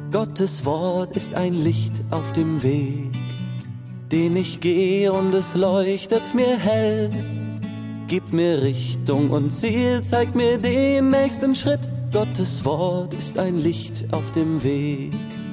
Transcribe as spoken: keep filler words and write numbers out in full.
Gottes Wort ist ein Licht auf dem Weg, den ich gehe und es leuchtet mir hell. Gibt mir Richtung und Ziel, zeigt mir den nächsten Schritt. Gottes Wort ist ein Licht auf dem Weg.